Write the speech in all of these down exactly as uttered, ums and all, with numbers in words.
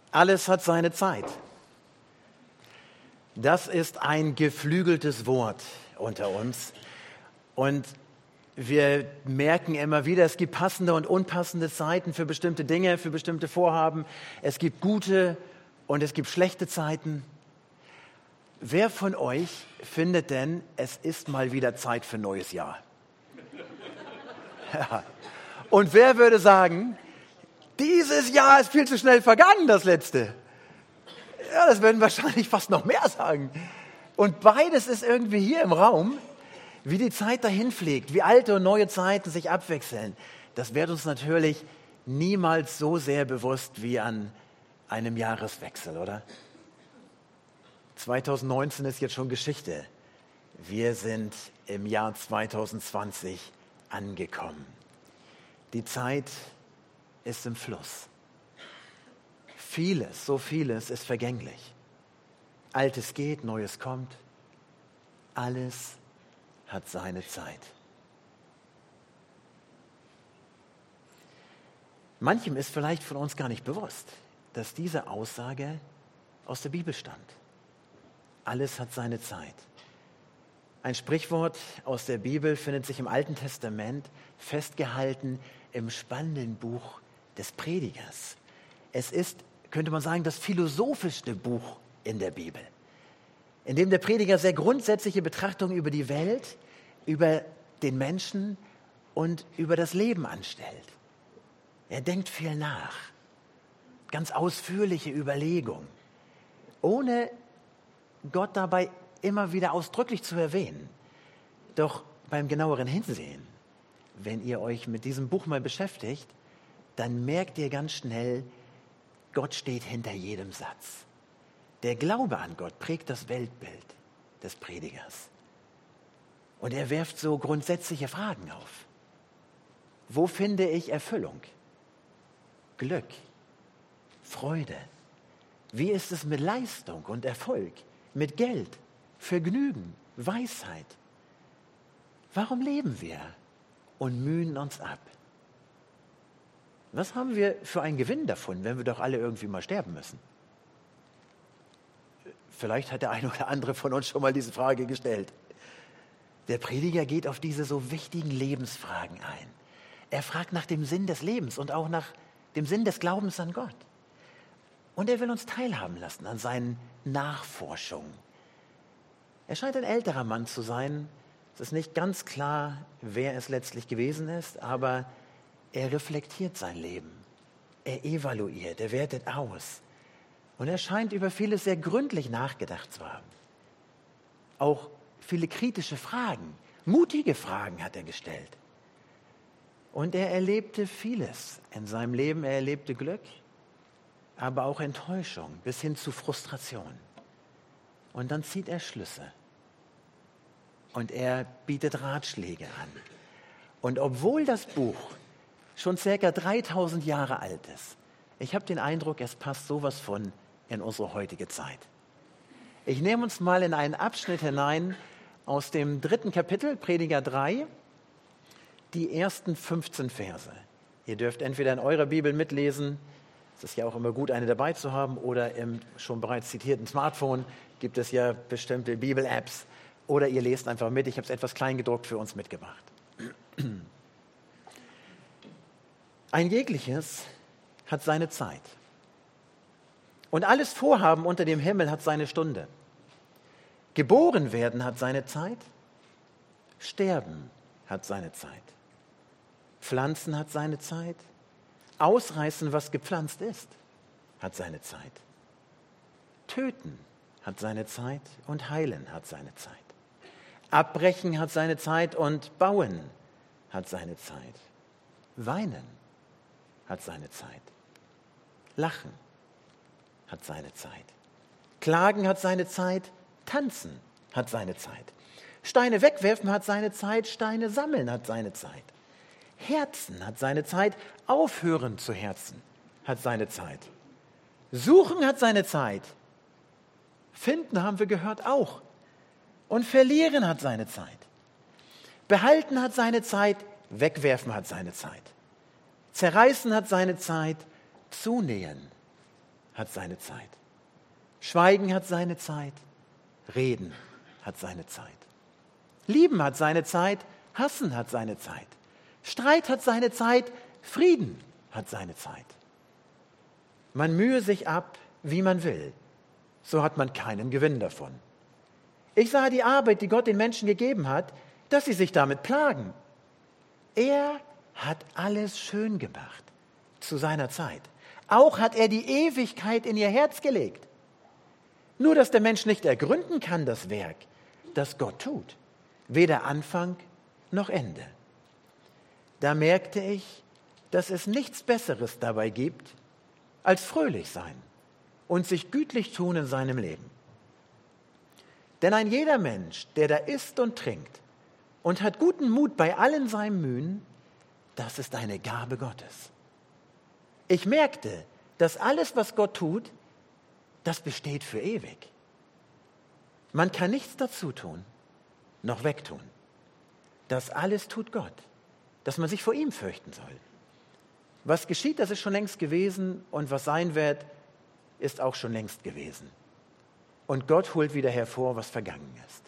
Alles hat seine Zeit. Das ist ein geflügeltes Wort unter uns. Und wir merken immer wieder, es gibt passende und unpassende Zeiten für bestimmte Dinge, für bestimmte Vorhaben. Es gibt gute und es gibt schlechte Zeiten. Wer von euch findet denn, es ist mal wieder Zeit für ein neues Jahr? Ja. Und wer würde sagen, dieses Jahr ist viel zu schnell vergangen, das letzte? Ja, das würden wahrscheinlich fast noch mehr sagen. Und beides ist irgendwie hier im Raum, wie die Zeit dahin fliegt, wie alte und neue Zeiten sich abwechseln. Das wird uns natürlich niemals so sehr bewusst wie an einem Jahreswechsel, oder? zwanzig neunzehn ist jetzt schon Geschichte. Wir sind im Jahr zwanzig zwanzig angekommen. Die Zeit ist im Fluss. Vieles, so vieles ist vergänglich. Altes geht, Neues kommt. Alles hat seine Zeit. Manchem ist vielleicht von uns gar nicht bewusst, dass diese Aussage aus der Bibel stammt. Alles hat seine Zeit. Ein Sprichwort aus der Bibel findet sich im Alten Testament festgehalten im spannenden Buch des Predigers. Es ist, könnte man sagen, das philosophischste Buch in der Bibel, in dem der Prediger sehr grundsätzliche Betrachtungen über die Welt, über den Menschen und über das Leben anstellt. Er denkt viel nach, ganz ausführliche Überlegungen, ohne Gott dabei immer wieder ausdrücklich zu erwähnen. Doch beim genaueren Hinsehen, wenn ihr euch mit diesem Buch mal beschäftigt, dann merkt ihr ganz schnell, Gott steht hinter jedem Satz. Der Glaube an Gott prägt das Weltbild des Predigers. Und er wirft so grundsätzliche Fragen auf. Wo finde ich Erfüllung? Glück? Freude? Wie ist es mit Leistung und Erfolg? Mit Geld? Vergnügen? Weisheit? Warum leben wir und mühen uns ab? Was haben wir für einen Gewinn davon, wenn wir doch alle irgendwie mal sterben müssen? Vielleicht hat der eine oder andere von uns schon mal diese Frage gestellt. Der Prediger geht auf diese so wichtigen Lebensfragen ein. Er fragt nach dem Sinn des Lebens und auch nach dem Sinn des Glaubens an Gott. Und er will uns teilhaben lassen an seinen Nachforschungen. Er scheint ein älterer Mann zu sein. Es ist nicht ganz klar, wer es letztlich gewesen ist, aber er reflektiert sein Leben. Er evaluiert, er wertet aus. Und er scheint über vieles sehr gründlich nachgedacht zu haben. Auch viele kritische Fragen, mutige Fragen hat er gestellt. Und er erlebte vieles in seinem Leben. Er erlebte Glück, aber auch Enttäuschung bis hin zu Frustration. Und dann zieht er Schlüsse. Und er bietet Ratschläge an. Und obwohl das Buch schon circa dreitausend Jahre alt ist, ich habe den Eindruck, es passt sowas von in unsere heutige Zeit. Ich nehme uns mal in einen Abschnitt hinein aus dem dritten Kapitel, Prediger drei, die ersten fünfzehn Verse. Ihr dürft entweder in eurer Bibel mitlesen, es ist ja auch immer gut, eine dabei zu haben, oder im schon bereits zitierten Smartphone gibt es ja bestimmte Bibel-Apps, oder ihr lest einfach mit. Ich habe es etwas kleingedruckt für uns mitgebracht. Ein jegliches hat seine Zeit. Und alles Vorhaben unter dem Himmel hat seine Stunde. Geboren werden hat seine Zeit. Sterben hat seine Zeit. Pflanzen hat seine Zeit. Ausreißen, was gepflanzt ist, hat seine Zeit. Töten hat seine Zeit und heilen hat seine Zeit. Abbrechen hat seine Zeit und bauen hat seine Zeit. Weinen hat seine Zeit. Lachen hat seine Zeit. Klagen hat seine Zeit. Tanzen hat seine Zeit. Steine wegwerfen hat seine Zeit. Steine sammeln hat seine Zeit. Herzen hat seine Zeit. Aufhören zu herzen hat seine Zeit. Suchen hat seine Zeit. Finden haben wir gehört auch. Und verlieren hat seine Zeit. Behalten hat seine Zeit. Wegwerfen hat seine Zeit. Zerreißen hat seine Zeit. Zunähen hat seine Zeit. Schweigen hat seine Zeit. Reden hat seine Zeit. Lieben hat seine Zeit. Hassen hat seine Zeit. Streit hat seine Zeit. Frieden hat seine Zeit. Man mühe sich ab, wie man will. So hat man keinen Gewinn davon. Ich sah die Arbeit, die Gott den Menschen gegeben hat, dass sie sich damit plagen. Er hat alles schön gemacht zu seiner Zeit. Auch hat er die Ewigkeit in ihr Herz gelegt. Nur, dass der Mensch nicht ergründen kann, das Werk, das Gott tut. Weder Anfang noch Ende. Da merkte ich, dass es nichts Besseres dabei gibt, als fröhlich sein und sich gütlich tun in seinem Leben. Denn ein jeder Mensch, der da isst und trinkt und hat guten Mut bei allen seinen Mühen, das ist eine Gabe Gottes. Ich merkte, dass alles, was Gott tut, das besteht für ewig. Man kann nichts dazu tun, noch wegtun. Das alles tut Gott, dass man sich vor ihm fürchten soll. Was geschieht, das ist schon längst gewesen, und was sein wird, ist auch schon längst gewesen. Und Gott holt wieder hervor, was vergangen ist.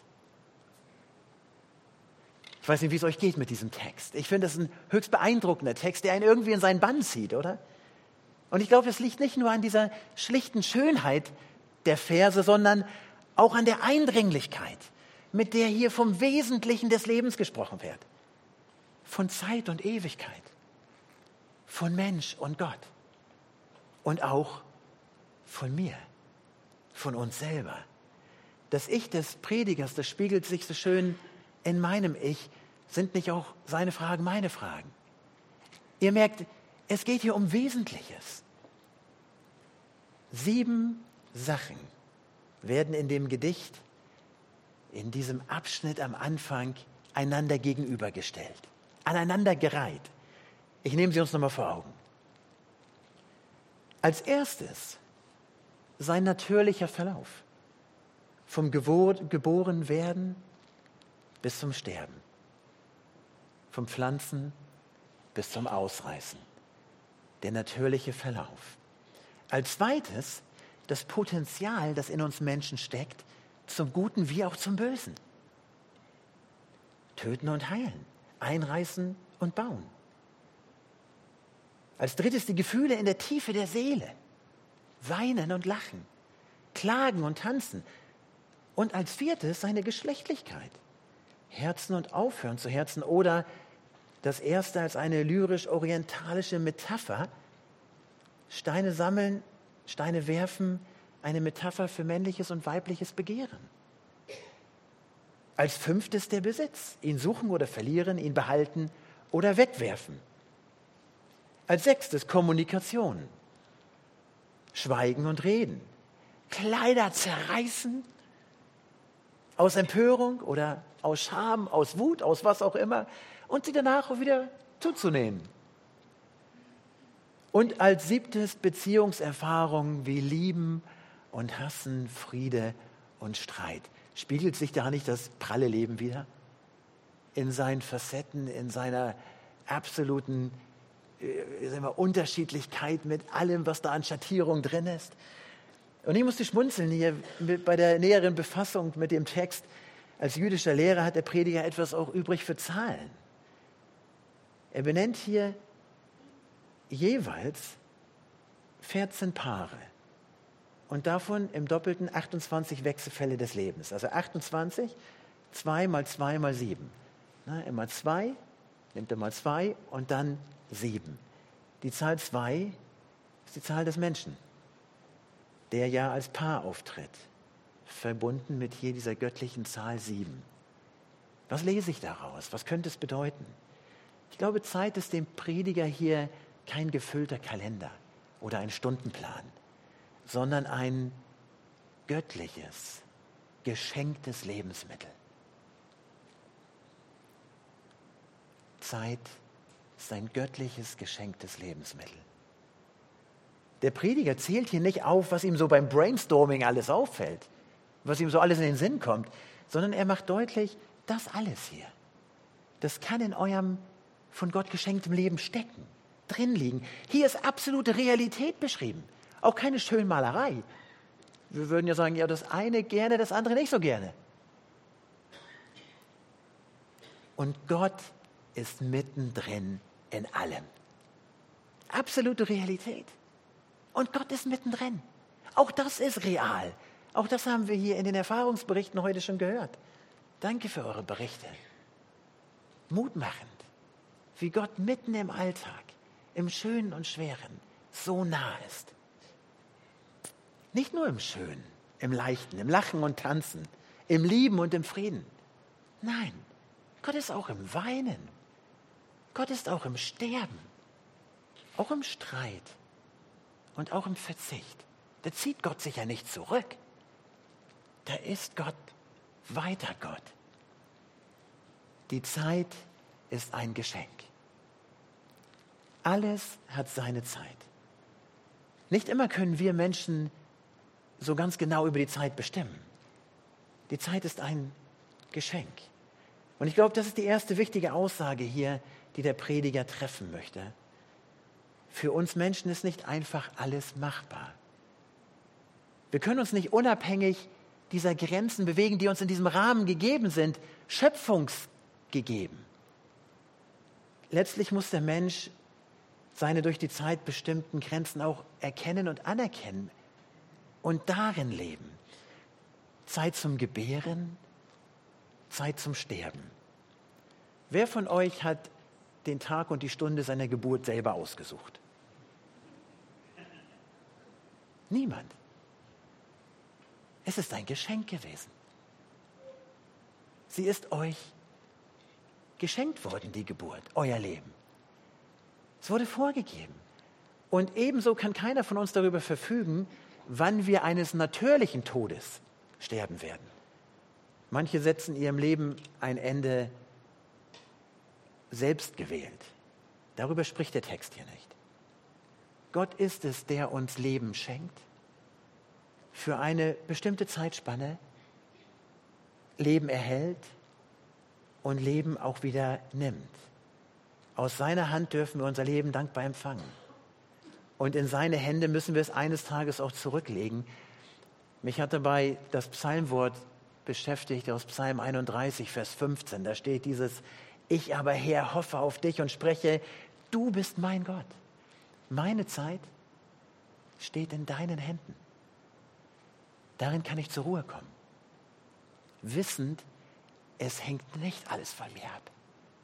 Ich weiß nicht, wie es euch geht mit diesem Text. Ich finde, das ist ein höchst beeindruckender Text, der einen irgendwie in seinen Bann zieht, oder? Und ich glaube, es liegt nicht nur an dieser schlichten Schönheit der Verse, sondern auch an der Eindringlichkeit, mit der hier vom Wesentlichen des Lebens gesprochen wird. Von Zeit und Ewigkeit. Von Mensch und Gott. Und auch von mir. Von uns selber. Das Ich des Predigers, das spiegelt sich so schön in meinem Ich. Sind nicht auch seine Fragen meine Fragen? Ihr merkt, es geht hier um Wesentliches. Sieben Sachen werden in dem Gedicht, in diesem Abschnitt am Anfang, einander gegenübergestellt, aneinander gereiht. Ich nehme sie uns nochmal vor Augen. Als erstes sein natürlicher Verlauf. Vom Gebor- Geborenwerden bis zum Sterben. Vom Pflanzen bis zum Ausreißen. Der natürliche Verlauf. Als zweites das Potenzial, das in uns Menschen steckt, zum Guten wie auch zum Bösen. Töten und heilen, einreißen und bauen. Als drittes die Gefühle in der Tiefe der Seele. Weinen und lachen, klagen und tanzen. Und als viertes seine Geschlechtlichkeit. Herzen und aufhören zu herzen. Oder das erste als eine lyrisch-orientalische Metapher. Steine sammeln, Steine werfen, eine Metapher für männliches und weibliches Begehren. Als fünftes der Besitz. Ihn suchen oder verlieren, ihn behalten oder wegwerfen. Als sechstes Kommunikation. Schweigen und reden. Kleider zerreißen. Aus Empörung oder aus Scham, aus Wut, aus was auch immer. Und sie danach auch wieder zuzunähen. Und als siebtes Beziehungserfahrung wie Lieben und Hassen, Friede und Streit. Spiegelt sich da nicht das pralle Leben wieder? In seinen Facetten, in seiner absoluten äh, sagen wir, Unterschiedlichkeit mit allem, was da an Schattierung drin ist. Und ich musste schmunzeln hier mit, bei der näheren Befassung mit dem Text. Als jüdischer Lehrer hat der Prediger etwas auch übrig für Zahlen. Er benennt hier jeweils vierzehn Paare und davon im Doppelten achtundzwanzig Wechselfälle des Lebens. Also achtundzwanzig, zwei mal zwei mal sieben. Na, immer zwei, nimmt er mal zwei und dann sieben. Die Zahl zwei ist die Zahl des Menschen, der ja als Paar auftritt, verbunden mit hier dieser göttlichen Zahl sieben. Was lese ich daraus? Was könnte es bedeuten? Ich glaube, Zeit ist dem Prediger hier kein gefüllter Kalender oder ein Stundenplan, sondern ein göttliches, geschenktes Lebensmittel. Zeit ist ein göttliches, geschenktes Lebensmittel. Der Prediger zählt hier nicht auf, was ihm so beim Brainstorming alles auffällt, was ihm so alles in den Sinn kommt, sondern er macht deutlich, das alles hier, das kann in eurem von Gott geschenktem Leben stecken, drin liegen. Hier ist absolute Realität beschrieben. Auch keine Schönmalerei. Wir würden ja sagen, ja, das eine gerne, das andere nicht so gerne. Und Gott ist mittendrin in allem. Absolute Realität. Und Gott ist mittendrin. Auch das ist real. Auch das haben wir hier in den Erfahrungsberichten heute schon gehört. Danke für eure Berichte. Mutmachend, wie Gott mitten im Alltag, im Schönen und Schweren, so nah ist. Nicht nur im Schönen, im Leichten, im Lachen und Tanzen, im Lieben und im Frieden. Nein, Gott ist auch im Weinen. Gott ist auch im Sterben, auch im Streit und auch im Verzicht. Da zieht Gott sich ja nicht zurück. Da ist Gott weiter Gott. Die Zeit ist ein Geschenk. Alles hat seine Zeit. Nicht immer können wir Menschen so ganz genau über die Zeit bestimmen. Die Zeit ist ein Geschenk. Und ich glaube, das ist die erste wichtige Aussage hier, die der Prediger treffen möchte. Für uns Menschen ist nicht einfach alles machbar. Wir können uns nicht unabhängig dieser Grenzen bewegen, die uns in diesem Rahmen gegeben sind, schöpfungsgegeben. Letztlich muss der Mensch seine durch die Zeit bestimmten Grenzen auch erkennen und anerkennen und darin leben. Zeit zum Gebären, Zeit zum Sterben. Wer von euch hat den Tag und die Stunde seiner Geburt selber ausgesucht? Niemand. Es ist ein Geschenk gewesen. Sie ist euch geschenkt worden, die Geburt, euer Leben. Es wurde vorgegeben. Und ebenso kann keiner von uns darüber verfügen, wann wir eines natürlichen Todes sterben werden. Manche setzen ihrem Leben ein Ende selbst gewählt. Darüber spricht der Text hier nicht. Gott ist es, der uns Leben schenkt, für eine bestimmte Zeitspanne, Leben erhält und Leben auch wieder nimmt. Aus seiner Hand dürfen wir unser Leben dankbar empfangen. Und in seine Hände müssen wir es eines Tages auch zurücklegen. Mich hat dabei das Psalmwort beschäftigt aus Psalm einunddreißig, Vers fünfzehn. Da steht dieses: Ich aber, Herr, hoffe auf dich und spreche, du bist mein Gott. Meine Zeit steht in deinen Händen. Darin kann ich zur Ruhe kommen. Wissend, es hängt nicht alles von mir ab.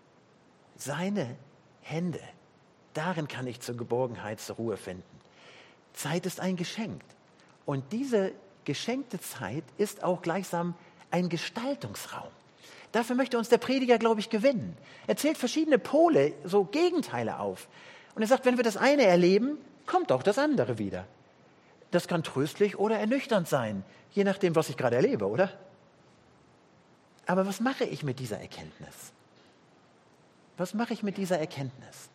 Seine Hände, darin kann ich zur Geborgenheit, zur Ruhe finden. Zeit ist ein Geschenk. Und diese geschenkte Zeit ist auch gleichsam ein Gestaltungsraum. Dafür möchte uns der Prediger, glaube ich, gewinnen. Er zählt verschiedene Pole, so Gegenteile auf. Und er sagt, wenn wir das eine erleben, kommt auch das andere wieder. Das kann tröstlich oder ernüchternd sein, je nachdem, was ich gerade erlebe, oder? Aber was mache ich mit dieser Erkenntnis? Was mache ich mit dieser Erkenntnis?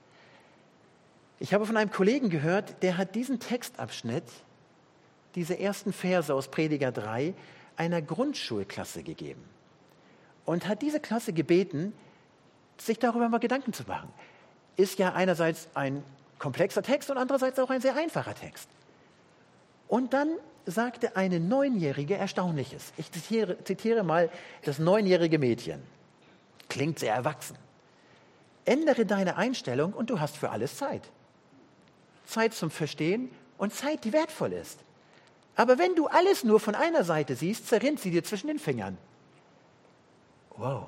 Ich habe von einem Kollegen gehört, der hat diesen Textabschnitt, diese ersten Verse aus Prediger drei, einer Grundschulklasse gegeben. Und hat diese Klasse gebeten, sich darüber mal Gedanken zu machen. Ist ja einerseits ein komplexer Text und andererseits auch ein sehr einfacher Text. Und dann sagte eine Neunjährige Erstaunliches. Ich zitiere, zitiere mal das neunjährige Mädchen. Klingt sehr erwachsen. Ändere deine Einstellung und du hast für alles Zeit. Zeit zum Verstehen und Zeit, die wertvoll ist. Aber wenn du alles nur von einer Seite siehst, zerrinnt sie dir zwischen den Fingern. Wow.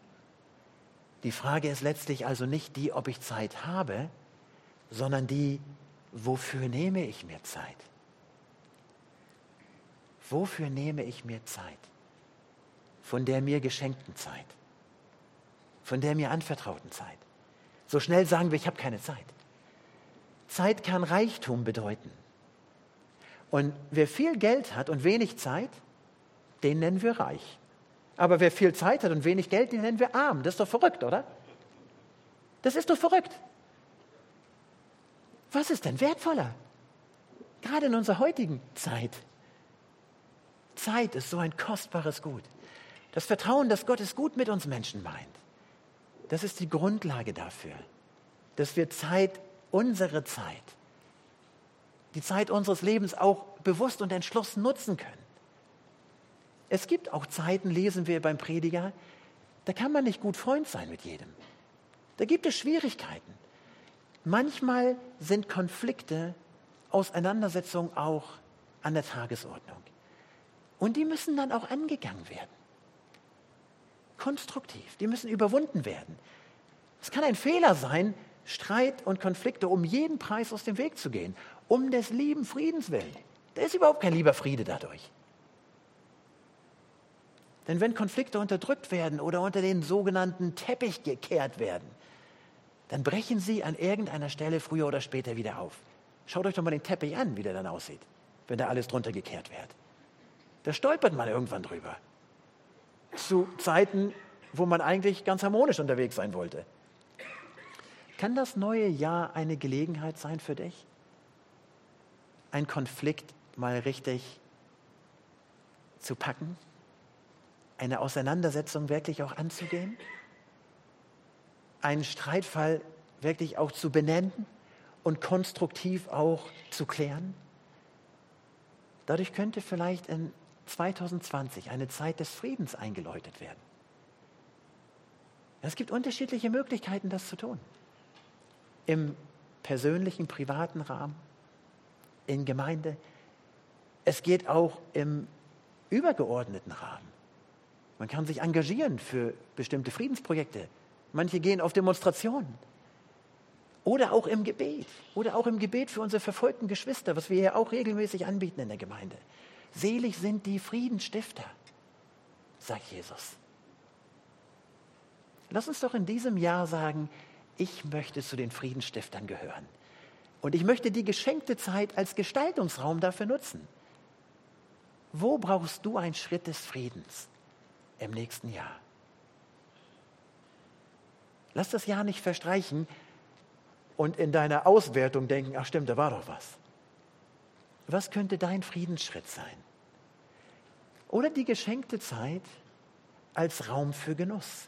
Die Frage ist letztlich also nicht die, ob ich Zeit habe, sondern die, wofür nehme ich mir Zeit? Wofür nehme ich mir Zeit? Von der mir geschenkten Zeit. Von der mir anvertrauten Zeit. So schnell sagen wir, ich habe keine Zeit. Zeit kann Reichtum bedeuten. Und wer viel Geld hat und wenig Zeit, den nennen wir reich. Aber wer viel Zeit hat und wenig Geld, den nennen wir arm. Das ist doch verrückt, oder? Das ist doch verrückt. Was ist denn wertvoller? Gerade in unserer heutigen Zeit. Zeit ist so ein kostbares Gut. Das Vertrauen, dass Gott es gut mit uns Menschen meint, das ist die Grundlage dafür, dass wir Zeit, unsere Zeit, die Zeit unseres Lebens auch bewusst und entschlossen nutzen können. Es gibt auch Zeiten, lesen wir beim Prediger, da kann man nicht gut Freund sein mit jedem. Da gibt es Schwierigkeiten. Manchmal sind Konflikte, Auseinandersetzungen auch an der Tagesordnung. Und die müssen dann auch angegangen werden. Konstruktiv, die müssen überwunden werden. Es kann ein Fehler sein, Streit und Konflikte um jeden Preis aus dem Weg zu gehen, um des lieben Friedens willen. Da ist überhaupt kein lieber Friede dadurch. Denn wenn Konflikte unterdrückt werden oder unter den sogenannten Teppich gekehrt werden, dann brechen sie an irgendeiner Stelle früher oder später wieder auf. Schaut euch doch mal den Teppich an, wie der dann aussieht, wenn da alles drunter gekehrt wird. Da stolpert man irgendwann drüber. Zu Zeiten, wo man eigentlich ganz harmonisch unterwegs sein wollte. Kann das neue Jahr eine Gelegenheit sein für dich, einen Konflikt mal richtig zu packen? Eine Auseinandersetzung wirklich auch anzugehen? Einen Streitfall wirklich auch zu benennen und konstruktiv auch zu klären? Dadurch könnte vielleicht in zwanzig zwanzig eine Zeit des Friedens eingeläutet werden. Es gibt unterschiedliche Möglichkeiten, das zu tun. Im persönlichen, privaten Rahmen, in Gemeinde. Es geht auch im übergeordneten Rahmen. Man kann sich engagieren für bestimmte Friedensprojekte. Manche gehen auf Demonstrationen. Oder auch im Gebet. Oder auch im Gebet für unsere verfolgten Geschwister, was wir ja auch regelmäßig anbieten in der Gemeinde. Selig sind die Friedensstifter, sagt Jesus. Lass uns doch in diesem Jahr sagen, ich möchte zu den Friedensstiftern gehören. Und ich möchte die geschenkte Zeit als Gestaltungsraum dafür nutzen. Wo brauchst du einen Schritt des Friedens im nächsten Jahr? Lass das Jahr nicht verstreichen und in deiner Auswertung denken, ach stimmt, da war doch was. Was könnte dein Friedensschritt sein? Oder die geschenkte Zeit als Raum für Genuss.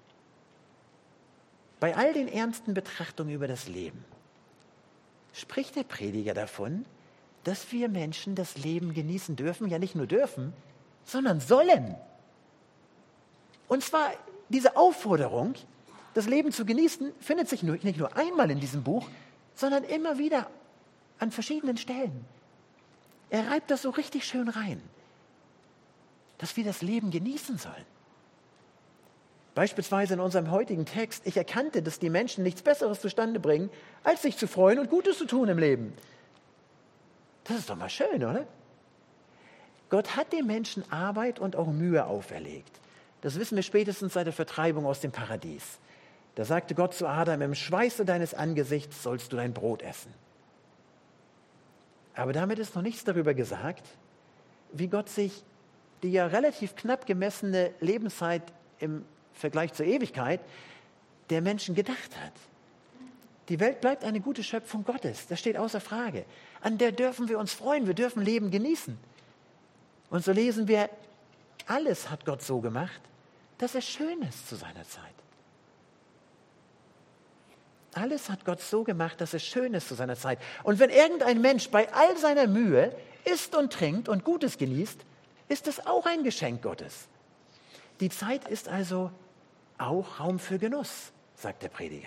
Bei all den ernsten Betrachtungen über das Leben spricht der Prediger davon, dass wir Menschen das Leben genießen dürfen, ja nicht nur dürfen, sondern sollen. Und zwar diese Aufforderung, das Leben zu genießen, findet sich nicht nur einmal in diesem Buch, sondern immer wieder an verschiedenen Stellen. Er reibt das so richtig schön rein, dass wir das Leben genießen sollen. Beispielsweise in unserem heutigen Text, ich erkannte, dass die Menschen nichts Besseres zustande bringen, als sich zu freuen und Gutes zu tun im Leben. Das ist doch mal schön, oder? Gott hat den Menschen Arbeit und auch Mühe auferlegt. Das wissen wir spätestens seit der Vertreibung aus dem Paradies. Da sagte Gott zu Adam, im Schweiße deines Angesichts sollst du dein Brot essen. Aber damit ist noch nichts darüber gesagt, wie Gott sich die ja relativ knapp gemessene Lebenszeit im Vergleich zur Ewigkeit der Menschen gedacht hat. Die Welt bleibt eine gute Schöpfung Gottes, das steht außer Frage. An der dürfen wir uns freuen, wir dürfen Leben genießen. Und so lesen wir, alles hat Gott so gemacht, dass es schön ist zu seiner Zeit. Alles hat Gott so gemacht, dass es schön ist zu seiner Zeit. Und wenn irgendein Mensch bei all seiner Mühe isst und trinkt und Gutes genießt, ist es auch ein Geschenk Gottes. Die Zeit ist also auch Raum für Genuss, sagt der Prediger.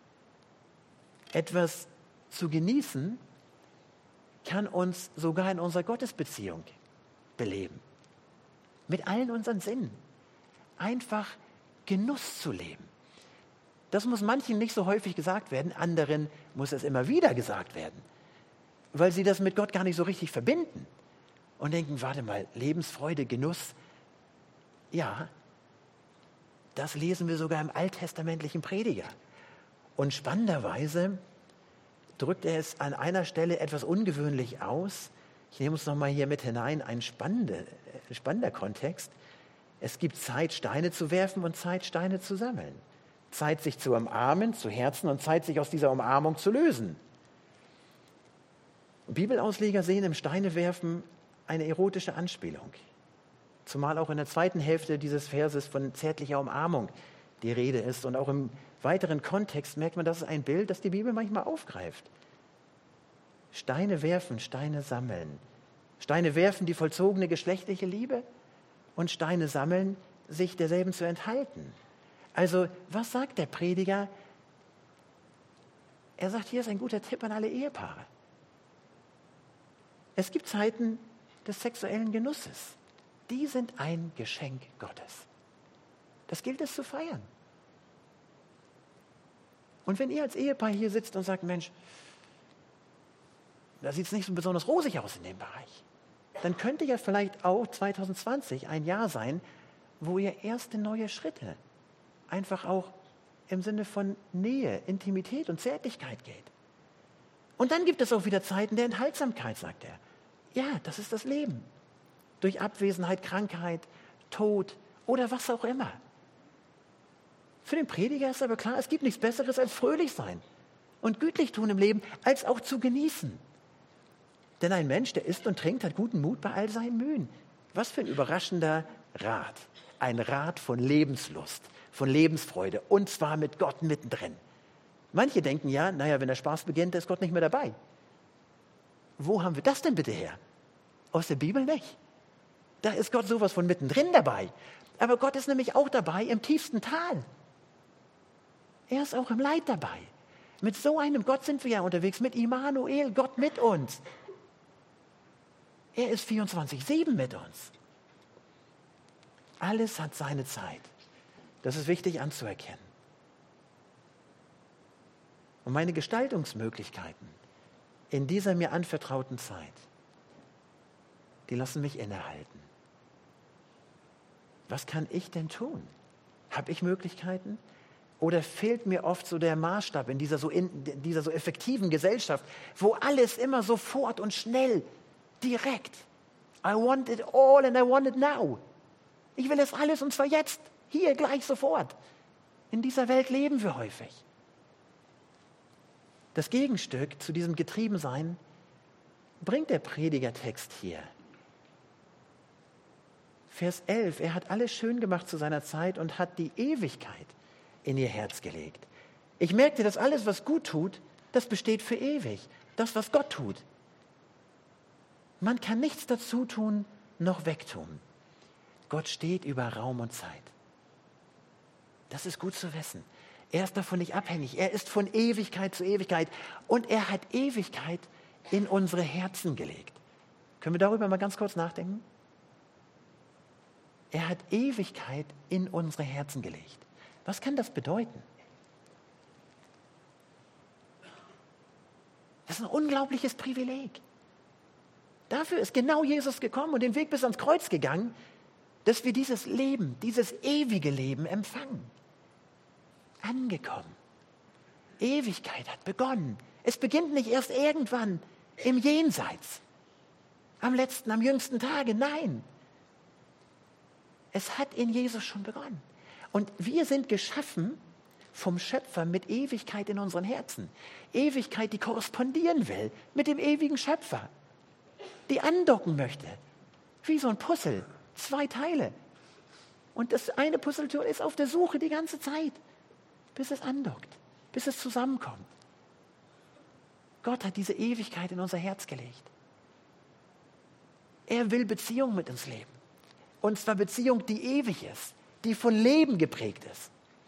Etwas zu genießen kann uns sogar in unserer Gottesbeziehung beleben. Mit allen unseren Sinnen. Einfach Genuss zu leben. Das muss manchen nicht so häufig gesagt werden, anderen muss es immer wieder gesagt werden, weil sie das mit Gott gar nicht so richtig verbinden und denken, warte mal, Lebensfreude, Genuss, ja, das lesen wir sogar im alttestamentlichen Prediger. Und spannenderweise drückt er es an einer Stelle etwas ungewöhnlich aus. Ich nehme uns nochmal hier mit hinein, ein spannende, spannender Kontext. Es gibt Zeit, Steine zu werfen und Zeit, Steine zu sammeln. Zeit, sich zu umarmen, zu Herzen und Zeit, sich aus dieser Umarmung zu lösen. Bibelausleger sehen im Steinewerfen eine erotische Anspielung. Zumal auch in der zweiten Hälfte dieses Verses von zärtlicher Umarmung die Rede ist. Und auch im weiteren Kontext merkt man, das ist ein Bild, das die Bibel manchmal aufgreift. Steine werfen, Steine sammeln. Steine werfen die vollzogene geschlechtliche Liebe und Steine sammeln, sich derselben zu enthalten. Also, was sagt der Prediger? Er sagt, hier ist ein guter Tipp an alle Ehepaare. Es gibt Zeiten des sexuellen Genusses. Die sind ein Geschenk Gottes. Das gilt es zu feiern. Und wenn ihr als Ehepaar hier sitzt und sagt, Mensch, da sieht es nicht so besonders rosig aus in dem Bereich, dann könnte ja vielleicht auch zwanzig zwanzig ein Jahr sein, wo ihr erste neue Schritte einfach auch im Sinne von Nähe, Intimität und Zärtlichkeit geht. Und dann gibt es auch wieder Zeiten der Enthaltsamkeit, sagt er. Ja, das ist das Leben. Durch Abwesenheit, Krankheit, Tod oder was auch immer. Für den Prediger ist aber klar, es gibt nichts Besseres als fröhlich sein und gütlich tun im Leben, als auch zu genießen. Denn ein Mensch, der isst und trinkt, hat guten Mut bei all seinen Mühen. Was für ein überraschender Rat. Ein Rat von Lebenslust, von Lebensfreude und zwar mit Gott mittendrin. Manche denken ja, naja, wenn der Spaß beginnt, ist Gott nicht mehr dabei. Wo haben wir das denn bitte her? Aus der Bibel nicht. Da ist Gott sowas von mittendrin dabei. Aber Gott ist nämlich auch dabei im tiefsten Tal. Er ist auch im Leid dabei. Mit so einem Gott sind wir ja unterwegs, mit Immanuel, Gott mit uns. Er ist vierundzwanzig sieben mit uns. Alles hat seine Zeit. Das ist wichtig anzuerkennen. Und meine Gestaltungsmöglichkeiten in dieser mir anvertrauten Zeit, die lassen mich innehalten. Was kann ich denn tun? Habe ich Möglichkeiten? Oder fehlt mir oft so der Maßstab in dieser so, in dieser so effektiven Gesellschaft, wo alles immer sofort und schnell, direkt. I want it all and I want it now. Ich will es alles und zwar jetzt, hier, gleich, sofort. In dieser Welt leben wir häufig. Das Gegenstück zu diesem Getriebensein bringt der Predigertext hier. Vers elf, er hat alles schön gemacht zu seiner Zeit und hat die Ewigkeit in ihr Herz gelegt. Ich merkte, dass alles, was gut tut, das besteht für ewig. Das, was Gott tut. Man kann nichts dazu tun, noch wegtun. Gott steht über Raum und Zeit. Das ist gut zu wissen. Er ist davon nicht abhängig. Er ist von Ewigkeit zu Ewigkeit. Und er hat Ewigkeit in unsere Herzen gelegt. Können wir darüber mal ganz kurz nachdenken? Er hat Ewigkeit in unsere Herzen gelegt. Was kann das bedeuten? Das ist ein unglaubliches Privileg. Dafür ist genau Jesus gekommen und den Weg bis ans Kreuz gegangen, dass wir dieses Leben, dieses ewige Leben empfangen. Angekommen. Ewigkeit hat begonnen. Es beginnt nicht erst irgendwann im Jenseits, am letzten, am jüngsten Tage. Nein, es hat in Jesus schon begonnen. Und wir sind geschaffen vom Schöpfer mit Ewigkeit in unseren Herzen. Ewigkeit, die korrespondieren will mit dem ewigen Schöpfer. Die andocken möchte. Wie so ein Puzzle. Zwei Teile. Und das eine Puzzleteil ist auf der Suche die ganze Zeit, bis es andockt, bis es zusammenkommt. Gott hat diese Ewigkeit in unser Herz gelegt. Er will Beziehung mit uns leben. Und zwar Beziehung, die ewig ist, die von Leben geprägt ist.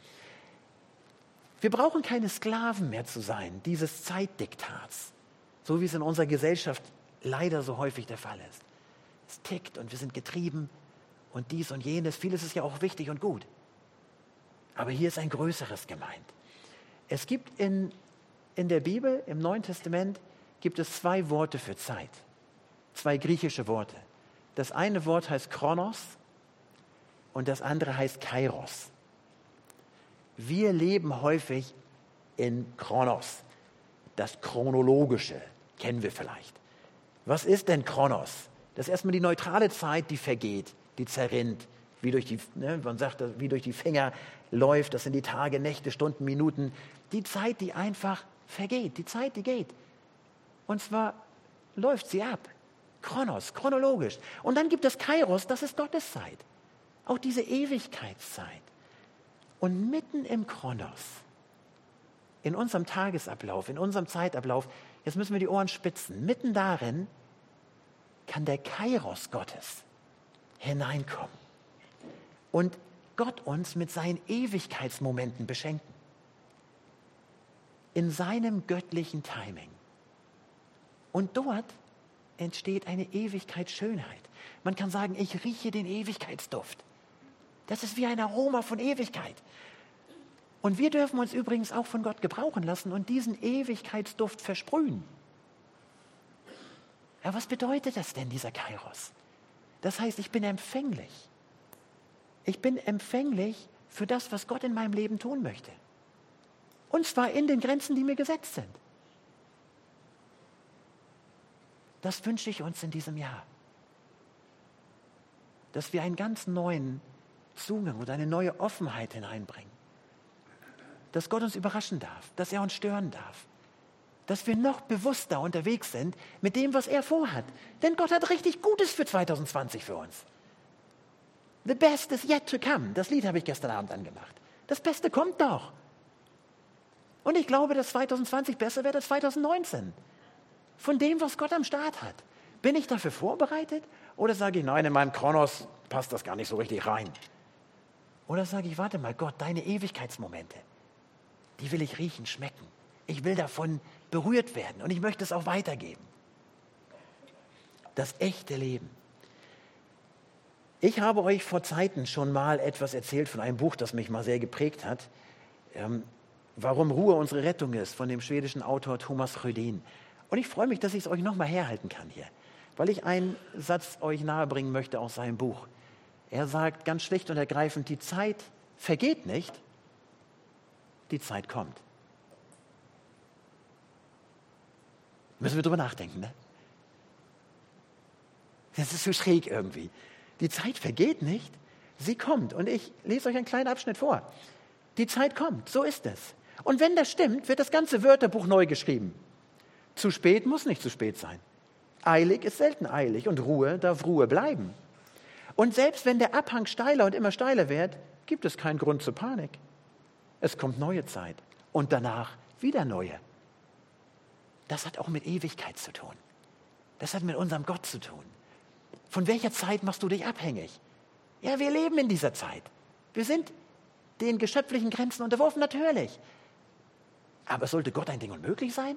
Wir brauchen keine Sklaven mehr zu sein, dieses Zeitdiktats, so wie es in unserer Gesellschaft leider so häufig der Fall ist. Es tickt und wir sind getrieben und dies und jenes. Vieles ist ja auch wichtig und gut. Aber hier ist ein Größeres gemeint. Es gibt in, in der Bibel, im Neuen Testament, gibt es zwei Worte für Zeit. Zwei griechische Worte. Das eine Wort heißt Chronos und das andere heißt Kairos. Wir leben häufig in Chronos. Das Chronologische kennen wir vielleicht. Was ist denn Chronos? Das ist erstmal die neutrale Zeit, die vergeht, die zerrinnt, wie durch die, ne, man sagt, wie durch die Finger läuft. Das sind die Tage, Nächte, Stunden, Minuten. Die Zeit, die einfach vergeht, die Zeit, die geht. Und zwar läuft sie ab. Chronos, chronologisch. Und dann gibt es Kairos, das ist Gottes Zeit. Auch diese Ewigkeitszeit. Und mitten im Chronos, in unserem Tagesablauf, in unserem Zeitablauf, jetzt müssen wir die Ohren spitzen, mitten darin kann der Kairos Gottes hineinkommen und Gott uns mit seinen Ewigkeitsmomenten beschenken. In seinem göttlichen Timing. Und dort entsteht eine Ewigkeitsschönheit. Man kann sagen, ich rieche den Ewigkeitsduft. Das ist wie ein Aroma von Ewigkeit. Und wir dürfen uns übrigens auch von Gott gebrauchen lassen und diesen Ewigkeitsduft versprühen. Ja, was bedeutet das denn, dieser Kairos? Das heißt, ich bin empfänglich. Ich bin empfänglich für das, was Gott in meinem Leben tun möchte. Und zwar in den Grenzen, die mir gesetzt sind. Das wünsche ich uns in diesem Jahr. Dass wir einen ganz neuen Zugang und eine neue Offenheit hineinbringen. Dass Gott uns überraschen darf, dass er uns stören darf. Dass wir noch bewusster unterwegs sind mit dem, was er vorhat. Denn Gott hat richtig Gutes für zwanzig zwanzig für uns. The best is yet to come. Das Lied habe ich gestern Abend angemacht. Das Beste kommt doch. Und ich glaube, dass zwanzig zwanzig besser wird als zwanzig neunzehn. Von dem, was Gott am Start hat. Bin ich dafür vorbereitet? Oder sage ich, nein, in meinem Chronos passt das gar nicht so richtig rein? Oder sage ich, warte mal, Gott, deine Ewigkeitsmomente, die will ich riechen, schmecken. Ich will davon berührt werden und ich möchte es auch weitergeben. Das echte Leben. Ich habe euch vor Zeiten schon mal etwas erzählt von einem Buch, das mich mal sehr geprägt hat. Ähm, Warum Ruhe unsere Rettung ist, von dem schwedischen Autor Thomas Rödin. Und ich freue mich, dass ich es euch nochmal herhalten kann hier, weil ich einen Satz euch nahebringen möchte aus seinem Buch. Er sagt ganz schlicht und ergreifend, die Zeit vergeht nicht, die Zeit kommt. Müssen wir drüber nachdenken, ne? Das ist so schräg irgendwie. Die Zeit vergeht nicht, sie kommt. Und ich lese euch einen kleinen Abschnitt vor. Die Zeit kommt, so ist es. Und wenn das stimmt, wird das ganze Wörterbuch neu geschrieben. Zu spät muss nicht zu spät sein. Eilig ist selten eilig und Ruhe darf Ruhe bleiben. Und selbst wenn der Abhang steiler und immer steiler wird, gibt es keinen Grund zur Panik. Es kommt neue Zeit und danach wieder neue. Das hat auch mit Ewigkeit zu tun. Das hat mit unserem Gott zu tun. Von welcher Zeit machst du dich abhängig? Ja, wir leben in dieser Zeit. Wir sind den geschöpflichen Grenzen unterworfen, natürlich. Aber sollte Gott ein Ding unmöglich sein?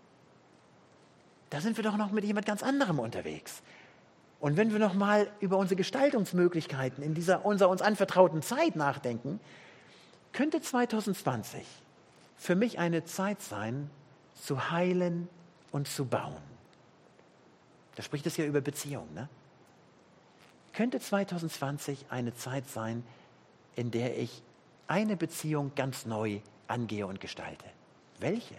Da sind wir doch noch mit jemand ganz anderem unterwegs. Und wenn wir noch mal über unsere Gestaltungsmöglichkeiten in dieser unserer uns anvertrauten Zeit nachdenken, könnte zwanzig zwanzig für mich eine Zeit sein, zu heilen und zu bauen. Da spricht es ja über Beziehungen, ne? Könnte zwanzig zwanzig eine Zeit sein, in der ich eine Beziehung ganz neu angehe und gestalte? Welche?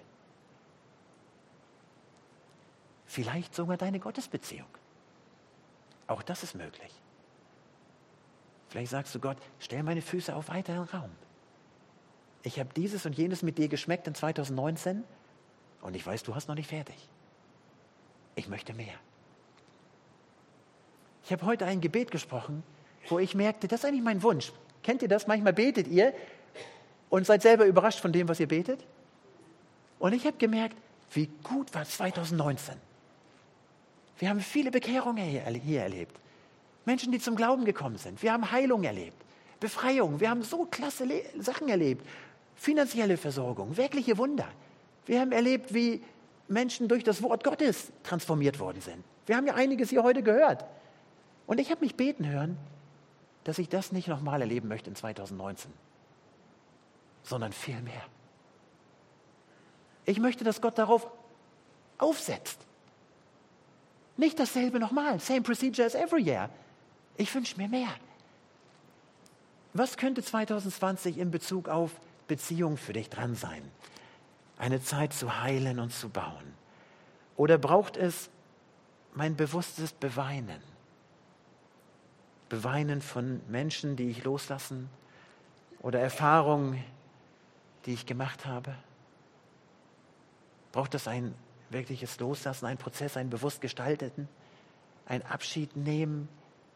Vielleicht sogar deine Gottesbeziehung. Auch das ist möglich. Vielleicht sagst du Gott, stell meine Füße auf weiteren Raum. Ich habe dieses und jenes mit dir geschmeckt in zwanzig neunzehn und ich weiß, du hast noch nicht fertig. Ich möchte mehr. Ich habe heute ein Gebet gesprochen, wo ich merkte, das ist eigentlich mein Wunsch. Kennt ihr das? Manchmal betet ihr und seid selber überrascht von dem, was ihr betet. Und ich habe gemerkt, wie gut war zwanzig neunzehn. Wir haben viele Bekehrungen hier, hier erlebt. Menschen, die zum Glauben gekommen sind. Wir haben Heilung erlebt, Befreiung. Wir haben so klasse Le- Sachen erlebt. Finanzielle Versorgung, wirkliche Wunder. Wir haben erlebt, wie Menschen durch das Wort Gottes transformiert worden sind. Wir haben ja einiges hier heute gehört. Und ich habe mich beten hören, dass ich das nicht nochmal erleben möchte in zwanzig neunzehn, sondern viel mehr. Ich möchte, dass Gott darauf aufsetzt. Nicht dasselbe nochmal, same procedure as every year. Ich wünsche mir mehr. Was könnte zwanzig zwanzig in Bezug auf Beziehungen für dich dran sein? Eine Zeit zu heilen und zu bauen. Oder braucht es mein bewusstes Beweinen? Beweinen von Menschen, die ich loslassen oder Erfahrungen, die ich gemacht habe? Braucht es ein wirkliches Loslassen, ein Prozess, einen bewusst gestalteten, ein Abschied nehmen?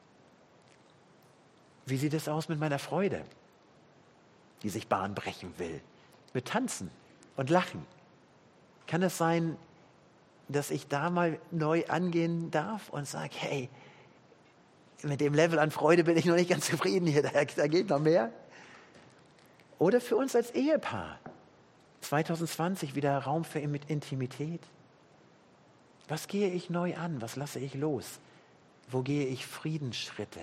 Wie sieht es aus mit meiner Freude, die sich Bahn brechen will? Mit Tanzen und Lachen. Kann es sein, dass ich da mal neu angehen darf und sage, hey, mit dem Level an Freude bin ich noch nicht ganz zufrieden hier, da, da geht noch mehr. Oder für uns als Ehepaar, zwanzig zwanzig wieder Raum für Intimität. Was gehe ich neu an? Was lasse ich los? Wo gehe ich Friedensschritte?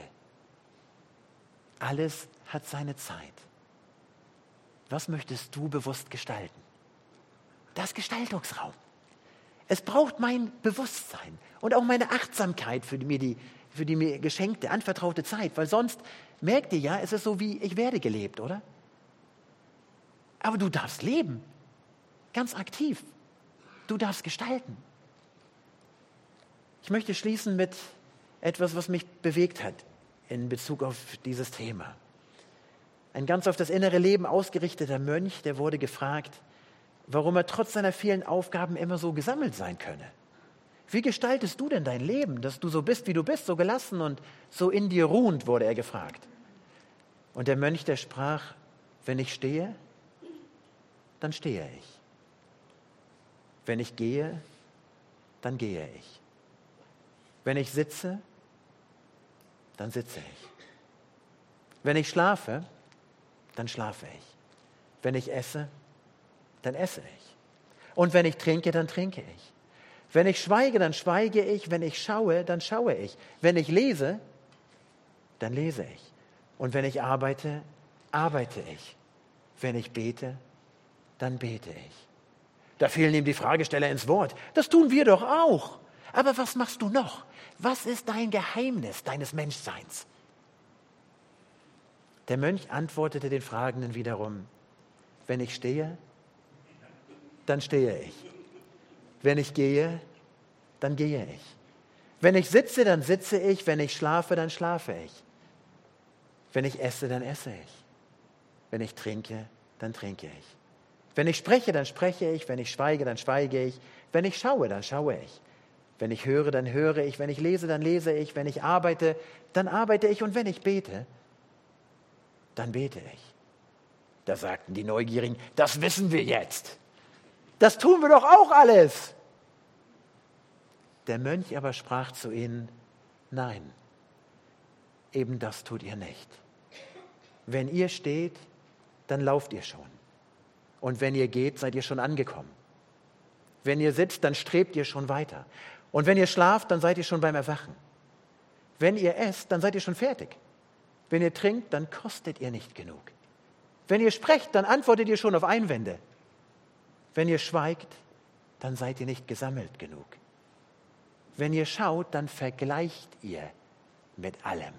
Alles hat seine Zeit. Was möchtest du bewusst gestalten? Das ist Gestaltungsraum. Es braucht mein Bewusstsein und auch meine Achtsamkeit für die, mir die, für die mir geschenkte, anvertraute Zeit, weil sonst merkt ihr ja, es ist so wie, ich werde gelebt, oder? Aber du darfst leben, ganz aktiv. Du darfst gestalten. Ich möchte schließen mit etwas, was mich bewegt hat in Bezug auf dieses Thema. Ein ganz auf das innere Leben ausgerichteter Mönch, der wurde gefragt, warum er trotz seiner vielen Aufgaben immer so gesammelt sein könne. Wie gestaltest du denn dein Leben, dass du so bist, wie du bist, so gelassen und so in dir ruhend, wurde er gefragt. Und der Mönch, der sprach, wenn ich stehe, dann stehe ich. Wenn ich gehe, dann gehe ich. Wenn ich sitze, dann sitze ich. Wenn ich schlafe, dann schlafe ich. Wenn ich esse, dann esse ich. Und wenn ich trinke, dann trinke ich. Wenn ich schweige, dann schweige ich. Wenn ich schaue, dann schaue ich. Wenn ich lese, dann lese ich. Und wenn ich arbeite, arbeite ich. Wenn ich bete, dann bete ich. Da fielen ihm die Fragesteller ins Wort. Das tun wir doch auch. Aber was machst du noch? Was ist dein Geheimnis deines Menschseins? Der Mönch antwortete den Fragenden wiederum, wenn ich stehe, dann stehe ich. Wenn ich gehe, dann gehe ich. Wenn ich sitze, dann sitze ich. Wenn ich schlafe, dann schlafe ich. Wenn ich esse, dann esse ich. Wenn ich trinke, dann trinke ich. Wenn ich spreche, dann spreche ich. Wenn ich schweige, dann schweige ich. Wenn ich schaue, dann schaue ich. Wenn ich höre, dann höre ich. Wenn ich lese, dann lese ich. Wenn ich arbeite, dann arbeite ich. Und wenn ich bete, dann bete ich. Da sagten die Neugierigen, das wissen wir jetzt. Das tun wir doch auch alles. Der Mönch aber sprach zu ihnen, nein, eben das tut ihr nicht. Wenn ihr steht, dann lauft ihr schon. Und wenn ihr geht, seid ihr schon angekommen. Wenn ihr sitzt, dann strebt ihr schon weiter. Und wenn ihr schlaft, dann seid ihr schon beim Erwachen. Wenn ihr esst, dann seid ihr schon fertig. Wenn ihr trinkt, dann kostet ihr nicht genug. Wenn ihr sprecht, dann antwortet ihr schon auf Einwände. Wenn ihr schweigt, dann seid ihr nicht gesammelt genug. Wenn ihr schaut, dann vergleicht ihr mit allem.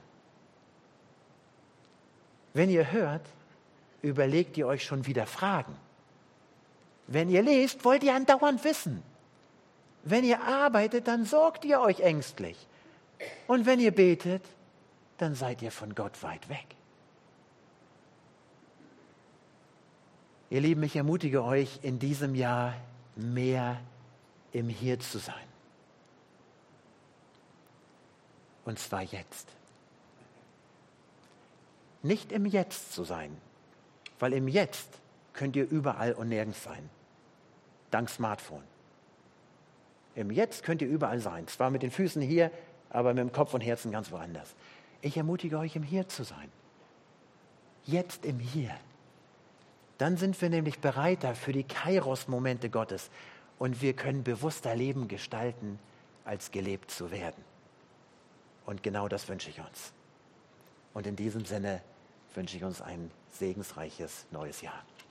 Wenn ihr hört, überlegt ihr euch schon wieder Fragen. Wenn ihr lest, wollt ihr andauernd wissen. Wenn ihr arbeitet, dann sorgt ihr euch ängstlich. Und wenn ihr betet, dann seid ihr von Gott weit weg. Ihr Lieben, ich ermutige euch, in diesem Jahr mehr im Hier zu sein. Und zwar jetzt. Nicht im Jetzt zu sein, weil im Jetzt könnt ihr überall und nirgends sein. Dank Smartphone. Im Jetzt könnt ihr überall sein. Zwar mit den Füßen hier, aber mit dem Kopf und Herzen ganz woanders. Ich ermutige euch, im Hier zu sein. Jetzt im Hier. Dann sind wir nämlich bereiter für die Kairos-Momente Gottes und wir können bewusster Leben gestalten, als gelebt zu werden. Und genau das wünsche ich uns. Und in diesem Sinne wünsche ich uns ein segensreiches neues Jahr.